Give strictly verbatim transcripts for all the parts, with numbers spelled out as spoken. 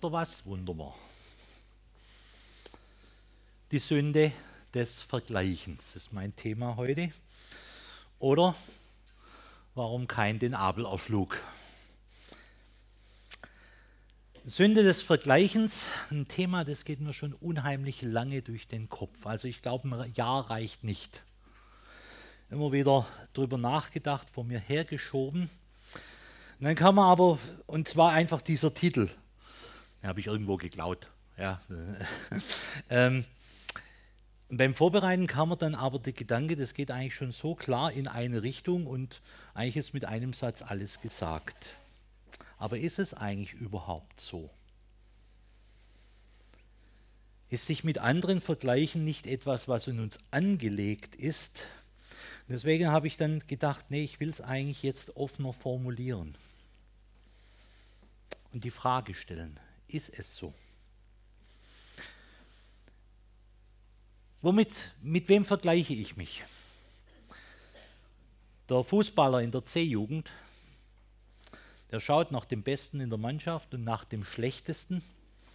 Habt ihr was? Wunderbar. Die Sünde des Vergleichens ist mein Thema heute. Oder warum Kain den Abel erschlug. Sünde des Vergleichens, ein Thema, das geht mir schon unheimlich lange durch den Kopf. Also ich glaube, ein Jahr reicht nicht. Immer wieder drüber nachgedacht, vor mir hergeschoben. Und dann kam man aber, und zwar einfach dieser Titel, den habe ich irgendwo geklaut. Ja. ähm, beim Vorbereiten kam mir dann aber der Gedanke, das geht eigentlich schon so klar in eine Richtung und eigentlich ist mit einem Satz alles gesagt. Aber ist es eigentlich überhaupt so? Ist sich mit anderen vergleichen nicht etwas, was in uns angelegt ist? Deswegen habe ich dann gedacht, nee, ich will es eigentlich jetzt offener formulieren und die Frage stellen, ist es so? Womit, mit wem vergleiche ich mich? Der Fußballer in der C-Jugend, der schaut nach dem Besten in der Mannschaft und nach dem Schlechtesten.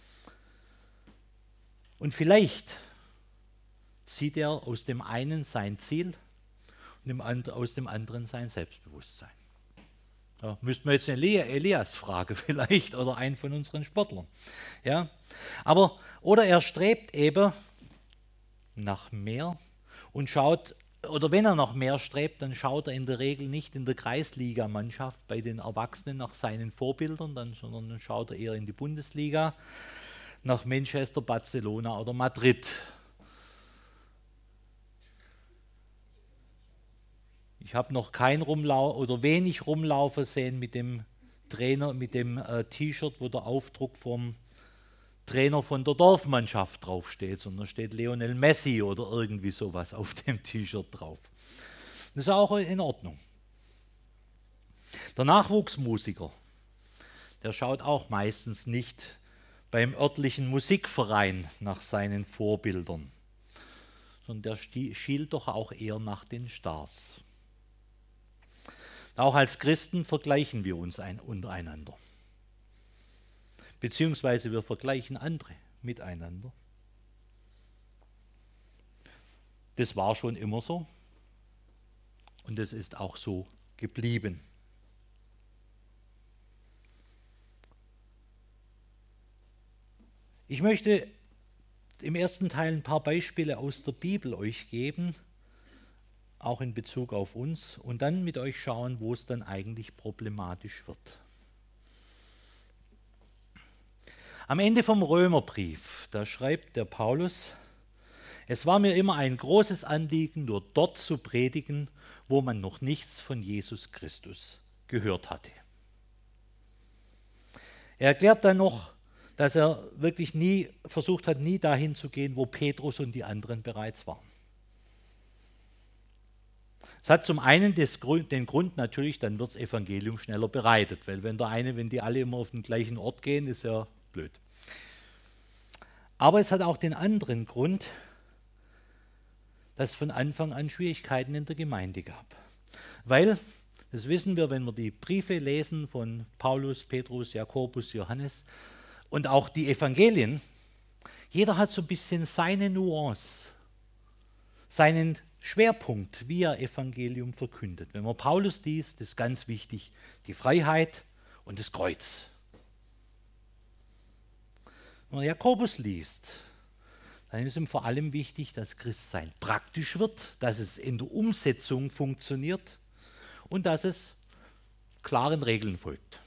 Und vielleicht zieht er aus dem einen sein Ziel und aus dem anderen sein Selbstbewusstsein. Da müssten wir jetzt Elia, Elias fragen vielleicht oder einen von unseren Sportlern. Ja? Aber, oder er strebt eben nach mehr und schaut, oder wenn er nach mehr strebt, dann schaut er in der Regel nicht in der Kreisligamannschaft bei den Erwachsenen nach seinen Vorbildern, dann, sondern dann schaut er eher in die Bundesliga, nach Manchester, Barcelona oder Madrid. Ich habe noch kein Rumlau oder wenig Rumlaufen sehen mit dem Trainer, mit dem äh, T-Shirt, wo der Aufdruck vom Trainer von der Dorfmannschaft draufsteht, sondern steht Lionel Messi oder irgendwie sowas auf dem T-Shirt drauf. Das ist auch in Ordnung. Der Nachwuchsmusiker, der schaut auch meistens nicht beim örtlichen Musikverein nach seinen Vorbildern, sondern der schielt doch auch eher nach den Stars. Auch als Christen vergleichen wir uns ein, untereinander. Beziehungsweise wir vergleichen andere miteinander. Das war schon immer so und es ist auch so geblieben. Ich möchte im ersten Teil ein paar Beispiele aus der Bibel euch geben, auch in Bezug auf uns, und dann mit euch schauen, wo es dann eigentlich problematisch wird. Am Ende vom Römerbrief, da schreibt der Paulus: Es war mir immer ein großes Anliegen, nur dort zu predigen, wo man noch nichts von Jesus Christus gehört hatte. Er erklärt dann noch, dass er wirklich nie versucht hat, nie dahin zu gehen, wo Petrus und die anderen bereits waren. Es hat zum einen des, den Grund natürlich, dann wird das Evangelium schneller bereitet, weil wenn der eine, wenn die alle immer auf den gleichen Ort gehen, ist ja blöd. Aber es hat auch den anderen Grund, dass es von Anfang an Schwierigkeiten in der Gemeinde gab. Weil, das wissen wir, wenn wir die Briefe lesen von Paulus, Petrus, Jakobus, Johannes und auch die Evangelien, jeder hat so ein bisschen seine Nuance, seinen Schwerpunkt, wie er Evangelium verkündet. Wenn man Paulus liest, ist ganz wichtig die Freiheit und das Kreuz. Wenn man Jakobus liest, dann ist ihm vor allem wichtig, dass Christsein praktisch wird, dass es in der Umsetzung funktioniert und dass es klaren Regeln folgt.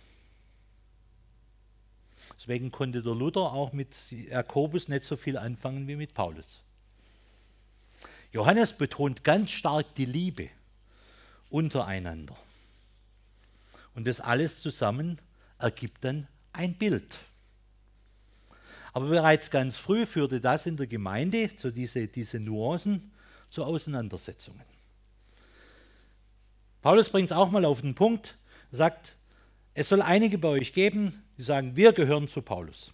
Deswegen konnte der Luther auch mit Jakobus nicht so viel anfangen wie mit Paulus. Johannes betont ganz stark die Liebe untereinander. Und das alles zusammen ergibt dann ein Bild. Aber bereits ganz früh führte das in der Gemeinde, zu diese, diese Nuancen, zu Auseinandersetzungen. Paulus bringt es auch mal auf den Punkt, er sagt, es soll einige bei euch geben, die sagen, wir gehören zu Paulus.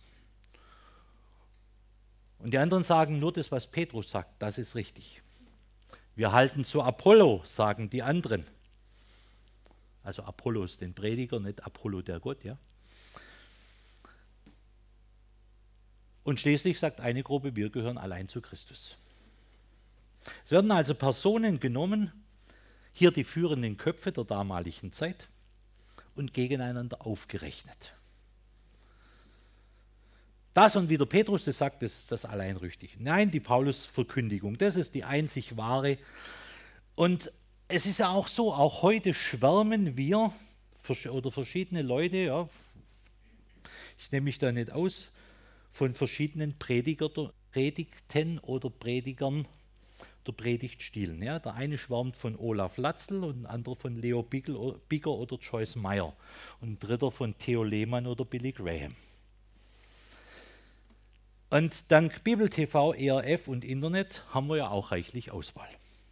Und die anderen sagen nur das, was Petrus sagt, das ist richtig. Wir halten zu Apollo, sagen die anderen. Also Apollos, den Prediger, nicht Apollo der Gott, ja. Und schließlich sagt eine Gruppe, wir gehören allein zu Christus. Es werden also Personen genommen, hier die führenden Köpfe der damaligen Zeit, und gegeneinander aufgerechnet. Das und wie der Petrus das sagt, das ist das allein richtig. Nein, die Paulus-Verkündigung, das ist die einzig wahre. Und es ist ja auch so, auch heute schwärmen wir oder verschiedene Leute, ja, ich nehme mich da nicht aus, von verschiedenen Prediger, Predigten oder Predigern der Predigtstilen. Ja. Der eine schwärmt von Olaf Latzl und ein anderer von Leo Bigger oder Joyce Meyer und ein dritter von Theo Lehmann oder Billy Graham. Und dank Bibel T V, E R F und Internet haben wir ja auch reichlich Auswahl.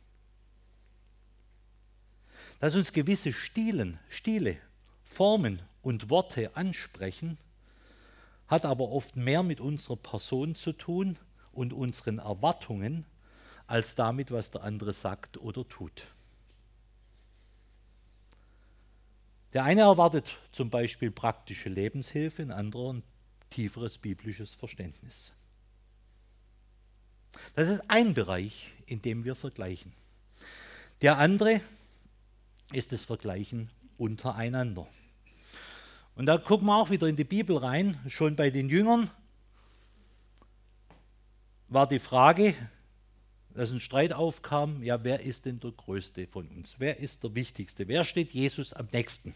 Dass uns gewisse Stilen, Stile, Formen und Worte ansprechen, hat aber oft mehr mit unserer Person zu tun und unseren Erwartungen, als damit, was der andere sagt oder tut. Der eine erwartet zum Beispiel praktische Lebenshilfe, ein anderer ein tieferes biblisches Verständnis. Das ist ein Bereich, in dem wir vergleichen. Der andere ist das Vergleichen untereinander. Und da gucken wir auch wieder in die Bibel rein. Schon bei den Jüngern war die Frage, dass ein Streit aufkam, ja, wer ist denn der Größte von uns? Wer ist der Wichtigste? Wer steht Jesus am nächsten?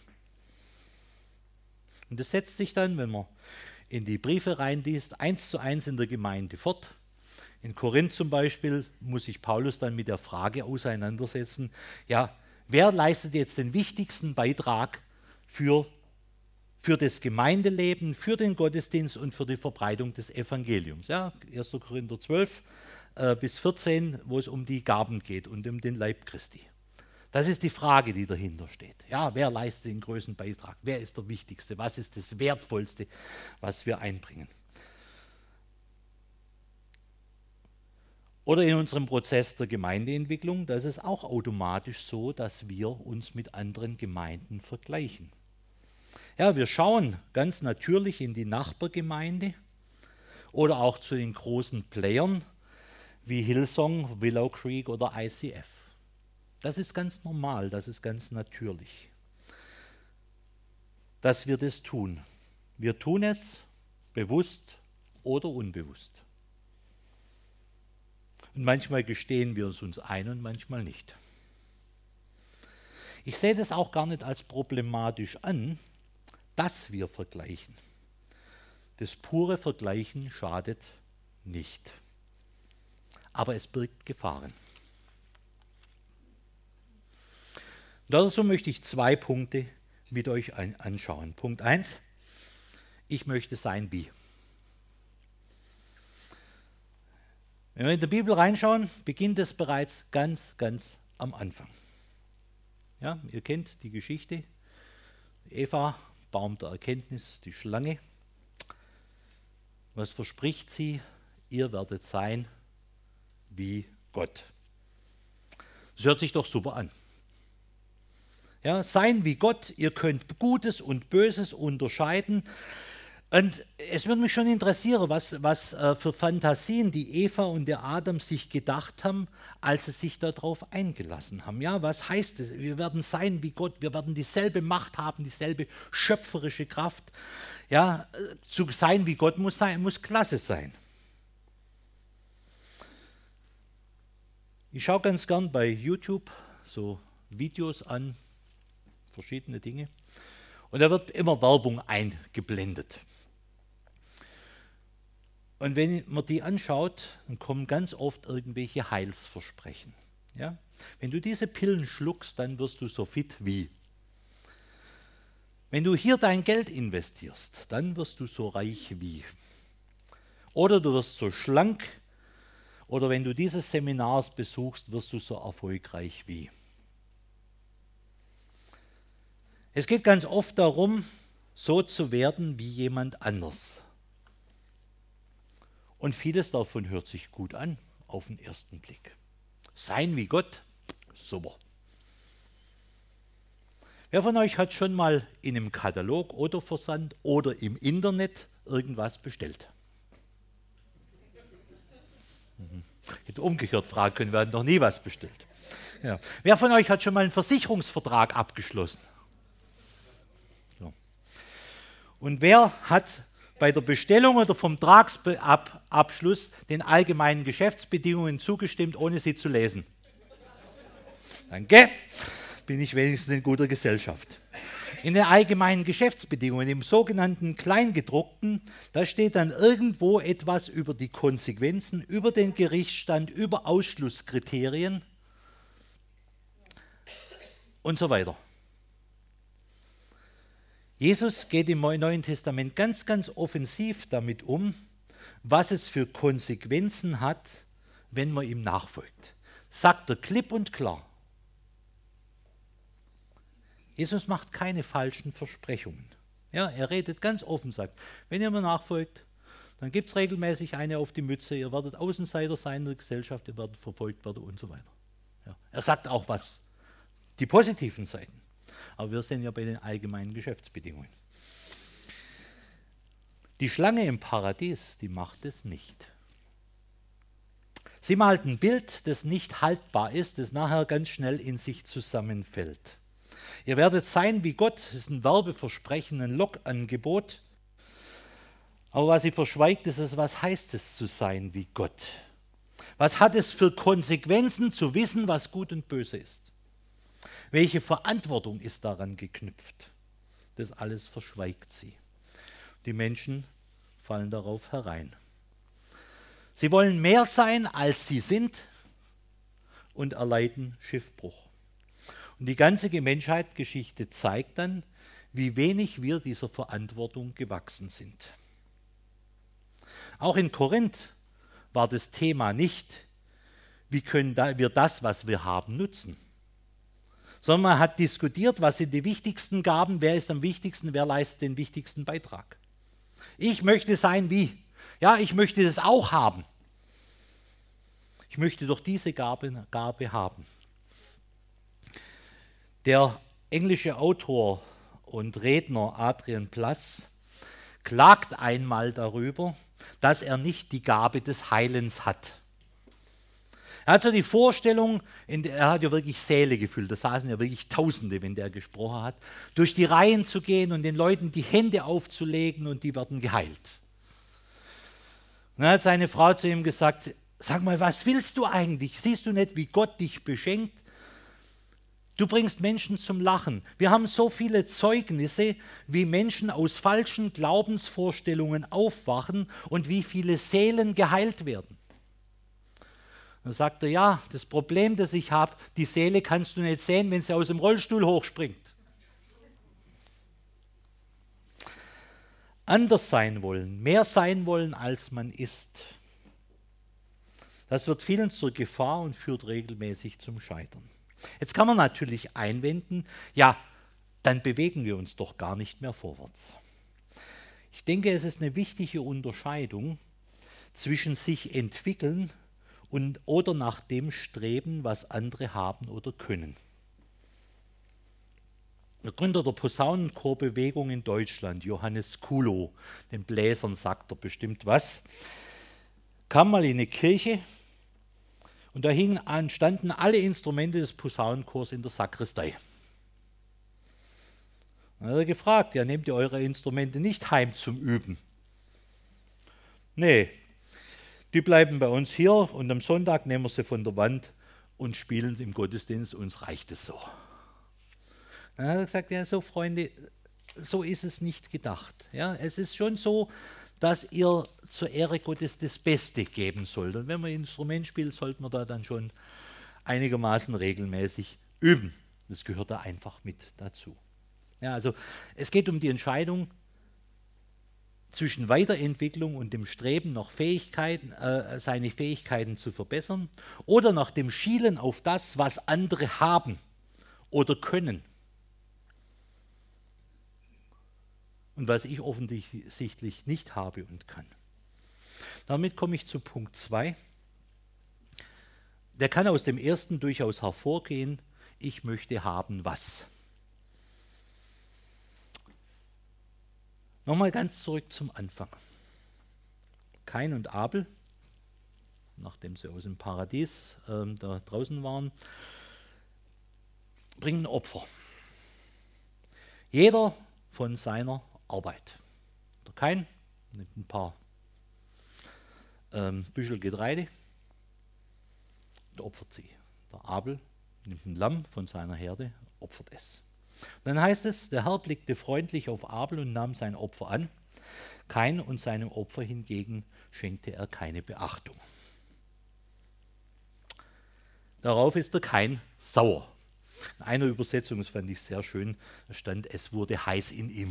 Und das setzt sich dann, wenn man in die Briefe reinliest, eins zu eins in der Gemeinde fort. In Korinth zum Beispiel muss sich Paulus dann mit der Frage auseinandersetzen, ja, wer leistet jetzt den wichtigsten Beitrag für, für das Gemeindeleben, für den Gottesdienst und für die Verbreitung des Evangeliums? Ja, erster Korinther zwölf äh, bis vierzehn, wo es um die Gaben geht und um den Leib Christi. Das ist die Frage, die dahinter steht. Ja, wer leistet den größten Beitrag? Wer ist der Wichtigste? Was ist das Wertvollste, was wir einbringen? Oder in unserem Prozess der Gemeindeentwicklung, da ist es auch automatisch so, dass wir uns mit anderen Gemeinden vergleichen. Ja, wir schauen ganz natürlich in die Nachbargemeinde oder auch zu den großen Playern wie Hillsong, Willow Creek oder I C F. Das ist ganz normal, das ist ganz natürlich, dass wir das tun. Wir tun es bewusst oder unbewusst. Und manchmal gestehen wir es uns ein und manchmal nicht. Ich sehe das auch gar nicht als problematisch an, dass wir vergleichen. Das pure Vergleichen schadet nicht. Aber es birgt Gefahren. Dazu möchte ich zwei Punkte mit euch anschauen. Punkt eins, ich möchte sein wie. Wenn wir in der Bibel reinschauen, beginnt es bereits ganz, ganz am Anfang. Ja, ihr kennt die Geschichte. Eva, Baum der Erkenntnis, die Schlange. Was verspricht sie? Ihr werdet sein wie Gott. Das hört sich doch super an. Ja, sein wie Gott, ihr könnt Gutes und Böses unterscheiden. Und es würde mich schon interessieren, was, was äh, für Fantasien die Eva und der Adam sich gedacht haben, als sie sich darauf eingelassen haben. Ja, was heißt es? Wir werden sein wie Gott, wir werden dieselbe Macht haben, dieselbe schöpferische Kraft. Ja, zu sein wie Gott muss sein, muss klasse sein. Ich schaue ganz gern bei YouTube so Videos an, verschiedene Dinge. Und da wird immer Werbung eingeblendet. Und wenn man die anschaut, dann kommen ganz oft irgendwelche Heilsversprechen. Ja? Wenn du diese Pillen schluckst, dann wirst du so fit wie. Wenn du hier dein Geld investierst, dann wirst du so reich wie. Oder du wirst so schlank. Oder wenn du dieses Seminar besuchst, wirst du so erfolgreich wie. Es geht ganz oft darum, so zu werden wie jemand anders. Und vieles davon hört sich gut an, auf den ersten Blick. Sein wie Gott, super. Wer von euch hat schon mal in einem Katalog oder Versand oder im Internet irgendwas bestellt? Ich hätte umgekehrt fragen können, wir hatten noch nie was bestellt. Ja. Wer von euch hat schon mal einen Versicherungsvertrag abgeschlossen? So. Und wer hat bei der Bestellung oder vom Vertragsabschluss den allgemeinen Geschäftsbedingungen zugestimmt, ohne sie zu lesen? Danke, bin ich wenigstens in guter Gesellschaft. In den allgemeinen Geschäftsbedingungen, im sogenannten Kleingedruckten, da steht dann irgendwo etwas über die Konsequenzen, über den Gerichtsstand, über Ausschlusskriterien und so weiter. Jesus geht im Neuen Testament ganz, ganz offensiv damit um, was es für Konsequenzen hat, wenn man ihm nachfolgt. Sagt er klipp und klar. Jesus macht keine falschen Versprechungen. Ja, er redet ganz offen, sagt, wenn ihr mir nachfolgt, dann gibt es regelmäßig eine auf die Mütze, ihr werdet Außenseiter sein in der Gesellschaft, ihr werdet verfolgt werden und so weiter. Ja, er sagt auch was, die positiven Seiten. Aber wir sind ja bei den allgemeinen Geschäftsbedingungen. Die Schlange im Paradies, die macht es nicht. Sie malt ein Bild, das nicht haltbar ist, das nachher ganz schnell in sich zusammenfällt. Ihr werdet sein wie Gott, das ist ein Werbeversprechen, ein Lockangebot. Aber was sie verschweigt, ist es, was heißt es zu sein wie Gott? Was hat es für Konsequenzen zu wissen, was gut und böse ist? Welche Verantwortung ist daran geknüpft? Das alles verschweigt sie. Die Menschen fallen darauf herein. Sie wollen mehr sein, als sie sind und erleiden Schiffbruch. Und die ganze Menschheitsgeschichte zeigt dann, wie wenig wir dieser Verantwortung gewachsen sind. Auch in Korinth war das Thema nicht, wie können wir das, was wir haben, nutzen, sondern man hat diskutiert, was sind die wichtigsten Gaben, wer ist am wichtigsten, wer leistet den wichtigsten Beitrag. Ich möchte sein wie, ja, ich möchte das auch haben. Ich möchte doch diese Gabe, Gabe haben. Der englische Autor und Redner Adrian Plass klagt einmal darüber, dass er nicht die Gabe des Heilens hat. Er hat so die Vorstellung, er hat ja wirklich Säle gefüllt, da saßen ja wirklich Tausende, wenn der gesprochen hat, durch die Reihen zu gehen und den Leuten die Hände aufzulegen und die werden geheilt. Und dann hat seine Frau zu ihm gesagt, sag mal, was willst du eigentlich? Siehst du nicht, wie Gott dich beschenkt? Du bringst Menschen zum Lachen. Wir haben so viele Zeugnisse, wie Menschen aus falschen Glaubensvorstellungen aufwachen und wie viele Seelen geheilt werden. Dann sagt er, ja, das Problem, das ich habe, die Seele kannst du nicht sehen, wenn sie aus dem Rollstuhl hochspringt. Anders sein wollen, mehr sein wollen, als man ist. Das wird vielen zur Gefahr und führt regelmäßig zum Scheitern. Jetzt kann man natürlich einwenden, ja, dann bewegen wir uns doch gar nicht mehr vorwärts. Ich denke, es ist eine wichtige Unterscheidung zwischen sich entwickeln und oder nach dem streben, was andere haben oder können. Der Gründer der Posaunenchorbewegung in Deutschland, Johannes Kulow, den Bläsern sagt er bestimmt was, kam mal in eine Kirche und da hingen, standen alle Instrumente des Posaunenchors in der Sakristei. Dann hat er gefragt, ja, nehmt ihr eure Instrumente nicht heim zum Üben? Nee, die bleiben bei uns hier und am Sonntag nehmen wir sie von der Wand und spielen im Gottesdienst, uns reicht es so. Dann hat er gesagt, ja, so Freunde, so ist es nicht gedacht. Ja, es ist schon so, dass ihr zur Ehre Gottes das Beste geben sollt. Und wenn man ein Instrument spielt, sollte man da dann schon einigermaßen regelmäßig üben. Das gehört da einfach mit dazu. Ja, also es geht um die Entscheidung zwischen Weiterentwicklung und dem Streben nach Fähigkeiten, äh, seine Fähigkeiten zu verbessern oder nach dem Schielen auf das, was andere haben oder können. Und was ich offensichtlich nicht habe und kann. Damit komme ich zu Punkt zwei. Der kann aus dem ersten durchaus hervorgehen, ich möchte haben was. Nochmal ganz zurück zum Anfang. Kain und Abel. nachdem sie aus dem Paradies äh, da draußen waren, bringen Opfer. Jeder von seiner Arbeit. Der Kain nimmt ein paar ähm, Büschel Getreide und opfert sie. Der Abel nimmt ein Lamm von seiner Herde, opfert es. Dann heißt es, der Herr blickte freundlich auf Abel und nahm sein Opfer an. Kain und seinem Opfer hingegen schenkte er keine Beachtung. Darauf ist der Kain sauer. In einer Übersetzung, das fand ich sehr schön, da stand, es wurde heiß in ihm.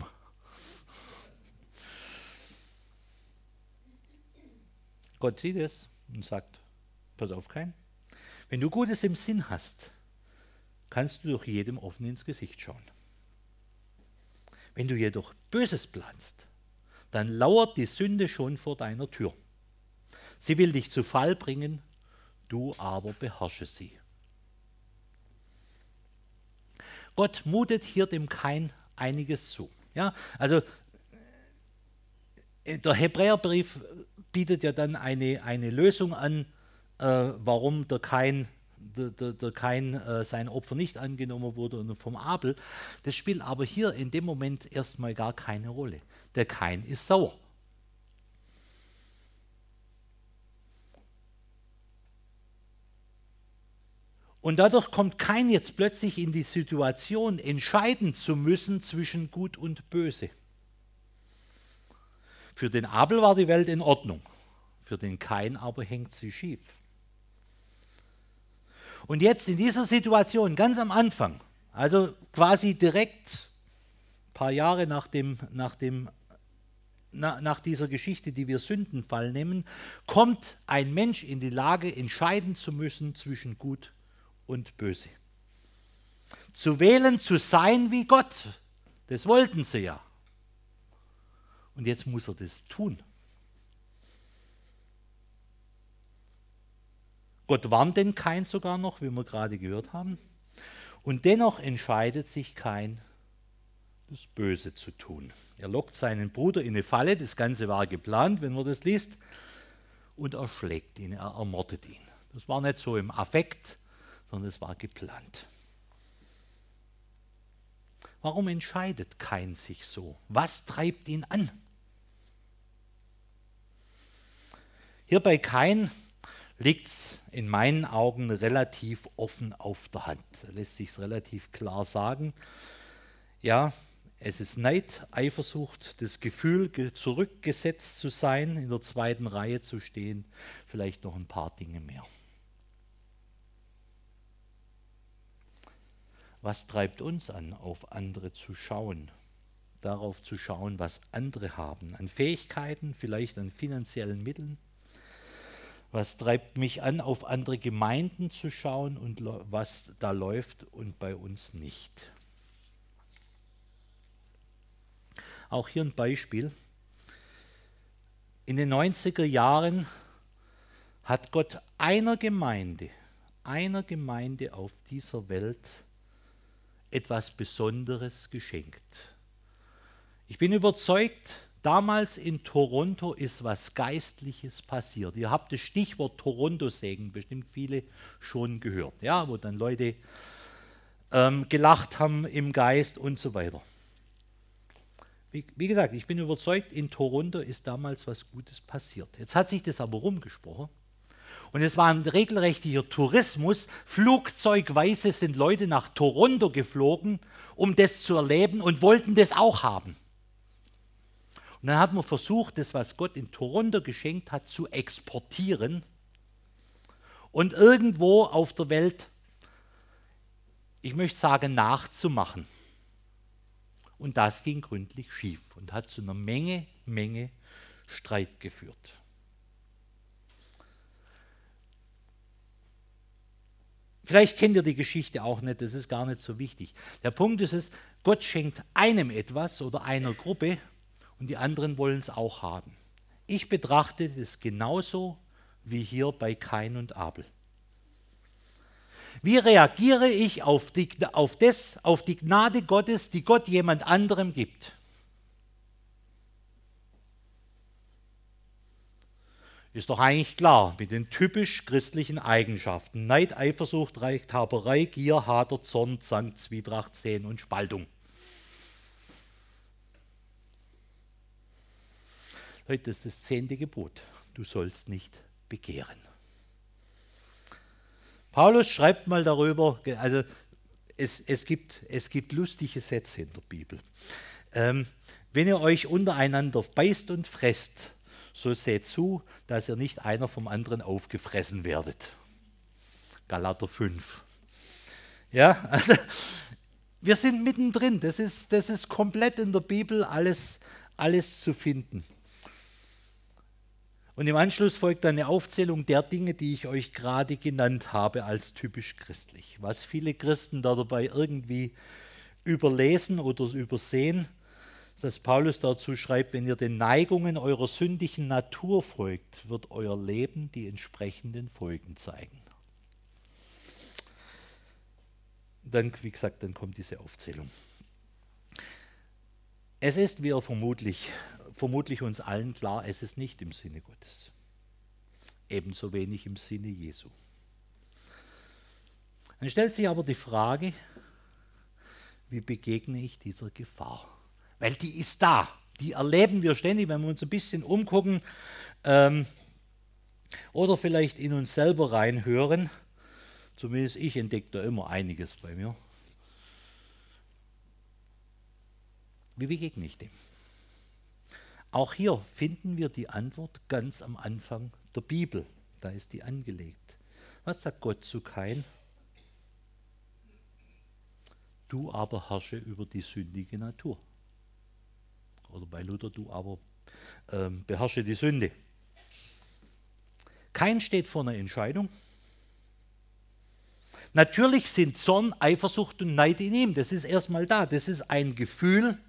Gott sieht es und sagt, pass auf, Kain, wenn du Gutes im Sinn hast, kannst du doch jedem offen ins Gesicht schauen. Wenn du jedoch Böses planst, dann lauert die Sünde schon vor deiner Tür. Sie will dich zu Fall bringen, du aber beherrsche sie. Gott mutet hier dem Kain einiges zu. Ja, also der Hebräerbrief bietet ja dann eine, eine Lösung an, äh, warum der Kain, der, der, der Kain äh, sein Opfer nicht angenommen wurde und vom Abel. Das spielt aber hier in dem Moment erstmal gar keine Rolle. Der Kain ist sauer. Und dadurch kommt Kain jetzt plötzlich in die Situation, entscheiden zu müssen zwischen Gut und Böse. Für den Abel war die Welt in Ordnung, für den Kain aber hängt sie schief. Und jetzt in dieser Situation, ganz am Anfang, also quasi direkt ein paar Jahre nach, dem, nach, dem, na, nach dieser Geschichte, die wir Sündenfall nennen, kommt ein Mensch in die Lage, entscheiden zu müssen zwischen Gut und Böse. Zu wählen, zu sein wie Gott, das wollten sie ja. Und jetzt muss er das tun. Gott warnt den Kain sogar noch, wie wir gerade gehört haben. Und dennoch entscheidet sich Kain, das Böse zu tun. Er lockt seinen Bruder in eine Falle, das Ganze war geplant, wenn man das liest, und er schlägt ihn, er ermordet ihn. Das war nicht so im Affekt, sondern es war geplant. Warum entscheidet Kain sich so? Was treibt ihn an? Hier bei Kain liegt es in meinen Augen relativ offen auf der Hand. Da lässt sich es relativ klar sagen. Ja, es ist Neid, Eifersucht, das Gefühl, zurückgesetzt zu sein, in der zweiten Reihe zu stehen, vielleicht noch ein paar Dinge mehr. Was treibt uns an, auf andere zu schauen? Darauf zu schauen, was andere haben, an Fähigkeiten, vielleicht an finanziellen Mitteln? Was treibt mich an, auf andere Gemeinden zu schauen und was da läuft und bei uns nicht? Auch hier ein Beispiel. In den neunziger Jahren hat Gott einer Gemeinde, einer Gemeinde auf dieser Welt etwas Besonderes geschenkt. Ich bin überzeugt, damals in Toronto ist was Geistliches passiert. Ihr habt das Stichwort Toronto-Segen bestimmt viele schon gehört, ja, wo dann Leute ähm, gelacht haben im Geist und so weiter. Wie, wie gesagt, ich bin überzeugt, in Toronto ist damals was Gutes passiert. Jetzt hat sich das aber rumgesprochen. Und es war ein regelrechter Tourismus. Flugzeugweise sind Leute nach Toronto geflogen, um das zu erleben und wollten das auch haben. Und dann hat man versucht, das, was Gott in Toronto geschenkt hat, zu exportieren und irgendwo auf der Welt, ich möchte sagen, nachzumachen. Und das ging gründlich schief und hat zu einer Menge, Menge Streit geführt. Vielleicht kennt ihr die Geschichte auch nicht, das ist gar nicht so wichtig. Der Punkt ist es, Gott schenkt einem etwas oder einer Gruppe und die anderen wollen es auch haben. Ich betrachte das genauso wie hier bei Kain und Abel. Wie reagiere ich auf die, auf das, auf die Gnade Gottes, die Gott jemand anderem gibt? Ist doch eigentlich klar, mit den typisch christlichen Eigenschaften. Neid, Eifersucht, Rechthaberei, Gier, Hader, Zorn, Zank, Zwietracht, Sehn und Spaltung. Leute, das ist das zehnte Gebot. Du sollst nicht begehren. Paulus schreibt mal darüber, also es, es, gibt, es gibt lustige Sätze in der Bibel. Ähm, wenn ihr euch untereinander beißt und fresst, so seht zu, dass ihr nicht einer vom anderen aufgefressen werdet. Galater fünf. Ja, also wir sind mittendrin. Das ist, das ist komplett in der Bibel alles, alles zu finden. Und im Anschluss folgt dann eine Aufzählung der Dinge, die ich euch gerade genannt habe, als typisch christlich. Was viele Christen da dabei irgendwie überlesen oder übersehen, dass Paulus dazu schreibt, wenn ihr den Neigungen eurer sündigen Natur folgt, wird euer Leben die entsprechenden Folgen zeigen. Dann, wie gesagt, dann kommt diese Aufzählung. Es ist, wie er vermutlich, vermutlich uns allen klar, es ist nicht im Sinne Gottes. Ebenso wenig im Sinne Jesu. Dann stellt sich aber die Frage, wie begegne ich dieser Gefahr? Weil die ist da, die erleben wir ständig, wenn wir uns ein bisschen umgucken ähm, oder vielleicht in uns selber reinhören. Zumindest ich entdecke da immer einiges bei mir. Wie begegne ich dem? Auch hier finden wir die Antwort ganz am Anfang der Bibel. Da ist die angelegt. Was sagt Gott zu Kain? Du aber herrsche über die sündige Natur. Oder bei Luther, du aber ähm, beherrsche die Sünde. Kain steht vor einer Entscheidung. Natürlich sind Zorn, Eifersucht und Neid in ihm. Das ist erstmal da. Das ist ein Gefühl,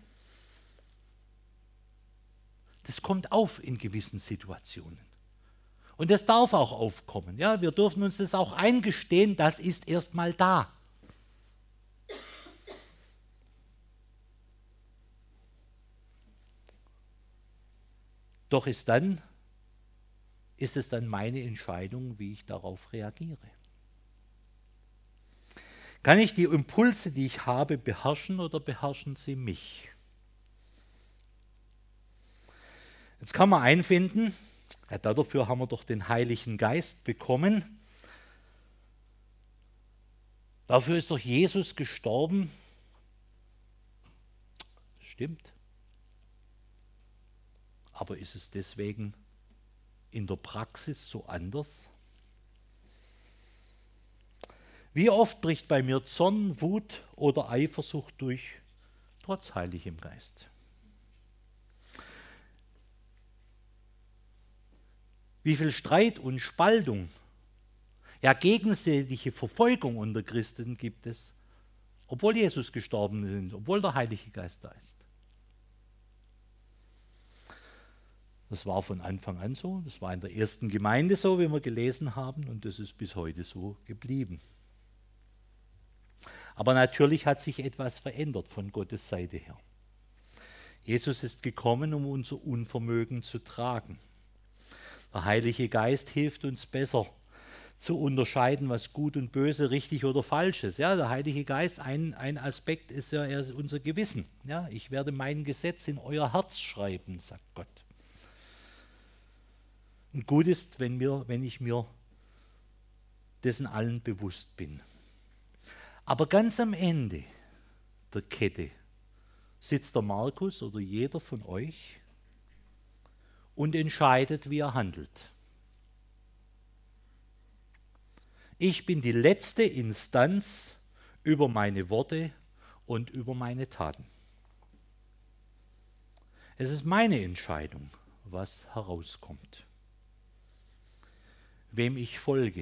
das kommt auf in gewissen Situationen. Und das darf auch aufkommen. Ja, wir dürfen uns das auch eingestehen, das ist erstmal da. Doch ist, dann, ist es dann meine Entscheidung, wie ich darauf reagiere. Kann ich die Impulse, die ich habe, beherrschen oder beherrschen sie mich? Jetzt kann man einfinden, ja, dafür haben wir doch den Heiligen Geist bekommen. Dafür ist doch Jesus gestorben. Stimmt. Aber ist es deswegen in der Praxis so anders? Wie oft bricht bei mir Zorn, Wut oder Eifersucht durch, trotz Heiligem Geist? Wie viel Streit und Spaltung, ja gegenseitige Verfolgung unter Christen gibt es, obwohl Jesus gestorben ist, obwohl der Heilige Geist da ist. Das war von Anfang an so, das war in der ersten Gemeinde so, wie wir gelesen haben, und das ist bis heute so geblieben. Aber natürlich hat sich etwas verändert von Gottes Seite her. Jesus ist gekommen, um unser Unvermögen zu tragen. Der Heilige Geist hilft uns besser zu unterscheiden, was gut und böse, richtig oder falsch ist. Ja, der Heilige Geist, ein, ein Aspekt ist ja er ist unser Gewissen. Ja, ich werde mein Gesetz in euer Herz schreiben, sagt Gott. Und gut ist, wenn, wir, wenn ich mir dessen allen bewusst bin. Aber ganz am Ende der Kette sitzt der Markus oder jeder von euch und entscheidet, wie er handelt. Ich bin die letzte Instanz über meine Worte und über meine Taten. Es ist meine Entscheidung, was herauskommt, wem ich folge.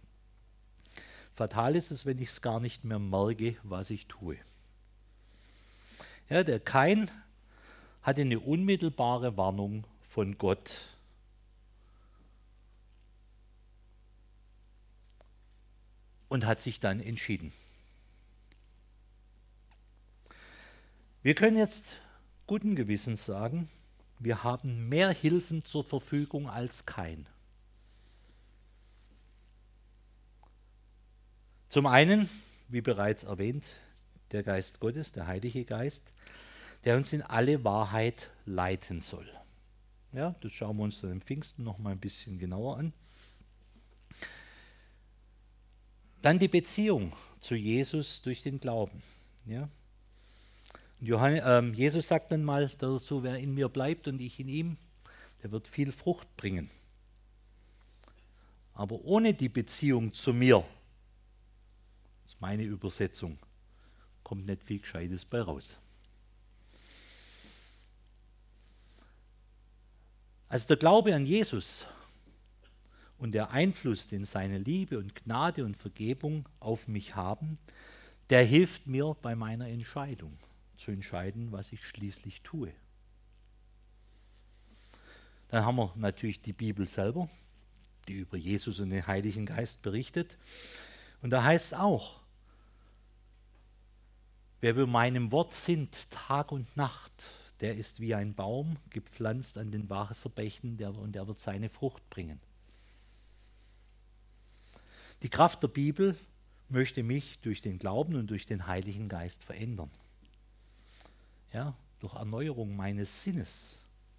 Fatal ist es, wenn ich es gar nicht mehr merke, was ich tue. Ja, der Kain hatte eine unmittelbare Warnung von Gott. Und hat sich dann entschieden. Wir können jetzt guten Gewissens sagen, wir haben mehr Hilfen zur Verfügung als Kain. Zum einen, wie bereits erwähnt, der Geist Gottes, der Heilige Geist, der uns in alle Wahrheit leiten soll. Ja, das schauen wir uns dann im Pfingsten noch mal ein bisschen genauer an. Dann die Beziehung zu Jesus durch den Glauben. Ja. Johannes, ähm, Jesus sagt dann mal dazu, wer in mir bleibt und ich in ihm, der wird viel Frucht bringen. Aber ohne die Beziehung zu mir, das ist meine Übersetzung, kommt nicht viel Gescheites bei raus. Also der Glaube an Jesus und der Einfluss, den seine Liebe und Gnade und Vergebung auf mich haben, der hilft mir bei meiner Entscheidung, zu entscheiden, was ich schließlich tue. Dann haben wir natürlich die Bibel selber, die über Jesus und den Heiligen Geist berichtet. Und da heißt es auch, wer bei meinem Wort sinnt, Tag und Nacht, der ist wie ein Baum, gepflanzt an den Wasserbächen, der, und der wird seine Frucht bringen. Die Kraft der Bibel möchte mich durch den Glauben und durch den Heiligen Geist verändern. Ja, durch Erneuerung meines Sinnes.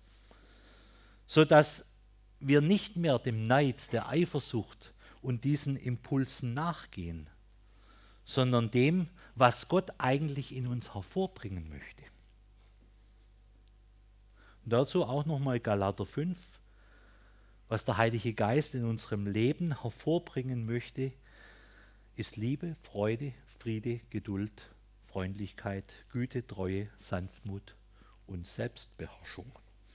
Sodass wir nicht mehr dem Neid, der Eifersucht und diesen Impulsen nachgehen, sondern dem, was Gott eigentlich in uns hervorbringen möchte. Und dazu auch nochmal Galater fünf, was der Heilige Geist in unserem Leben hervorbringen möchte, ist Liebe, Freude, Friede, Geduld, Freundlichkeit, Güte, Treue, Sanftmut und Selbstbeherrschung.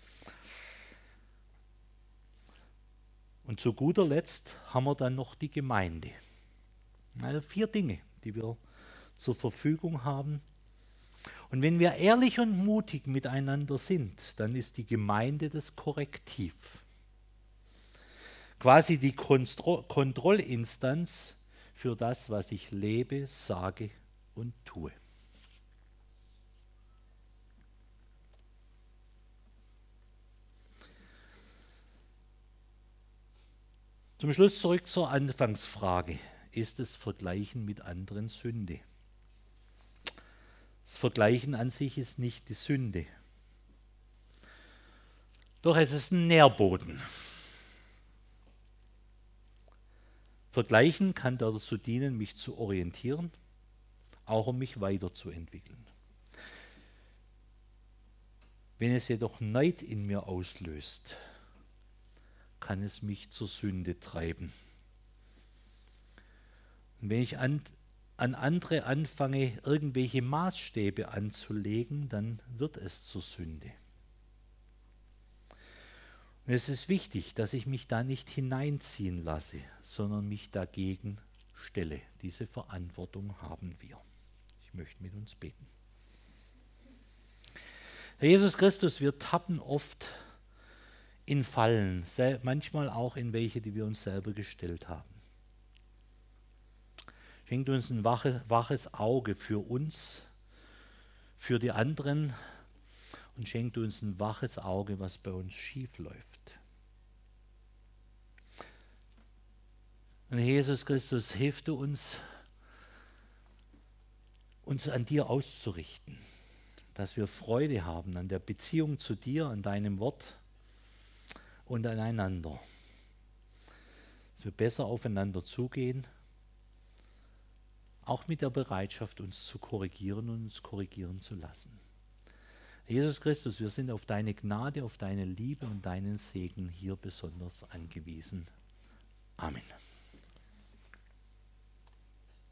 Und zu guter Letzt haben wir dann noch die Gemeinde. Also vier Dinge, die wir zur Verfügung haben. Und wenn wir ehrlich und mutig miteinander sind, dann ist die Gemeinde das Korrektiv. Quasi die Kontro- Kontrollinstanz für das, was ich lebe, sage und tue. Zum Schluss zurück zur Anfangsfrage. Ist das Vergleichen mit anderen Sünde? Das Vergleichen an sich ist nicht die Sünde. Doch es ist ein Nährboden. Vergleichen kann dazu dienen, mich zu orientieren, auch um mich weiterzuentwickeln. Wenn es jedoch Neid in mir auslöst, kann es mich zur Sünde treiben. Und wenn ich an, an andere anfange, irgendwelche Maßstäbe anzulegen, dann wird es zur Sünde. Und es ist wichtig, dass ich mich da nicht hineinziehen lasse, sondern mich dagegen stelle. Diese Verantwortung haben wir. Ich möchte mit uns beten. Herr Jesus Christus, wir tappen oft in Fallen, manchmal auch in welche, die wir uns selber gestellt haben. Schenkt uns ein wache, waches Auge für uns, für die anderen und schenkt uns ein waches Auge, was bei uns schief läuft. Und Jesus Christus, hilf du uns, uns an dir auszurichten, dass wir Freude haben an der Beziehung zu dir, an deinem Wort und aneinander. Dass wir besser aufeinander zugehen, auch mit der Bereitschaft, uns zu korrigieren und uns korrigieren zu lassen. Jesus Christus, wir sind auf deine Gnade, auf deine Liebe und deinen Segen hier besonders angewiesen. Amen.